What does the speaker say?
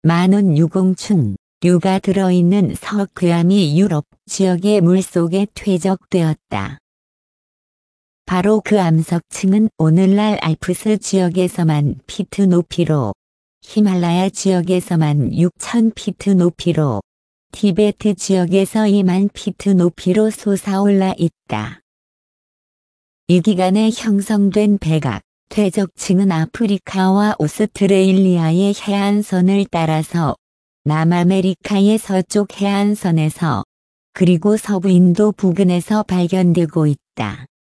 많은 유공충류가 들어있는 석회암이 유럽 지역의 물속에 퇴적되었다. 바로 그 암석층은 오늘날 알프스 지역에서만 피트 높이로, 히말라야 지역에서만 6,000피트 높이로, 티베트 지역에서 2만 피트 높이로 솟아올라 있다. 이 기간에 형성된 백악, 퇴적층은 아프리카와 오스트레일리아의 해안선을 따라서 남아메리카의 서쪽 해안선에서 그리고 서부 인도 부근에서 발견되고 있다.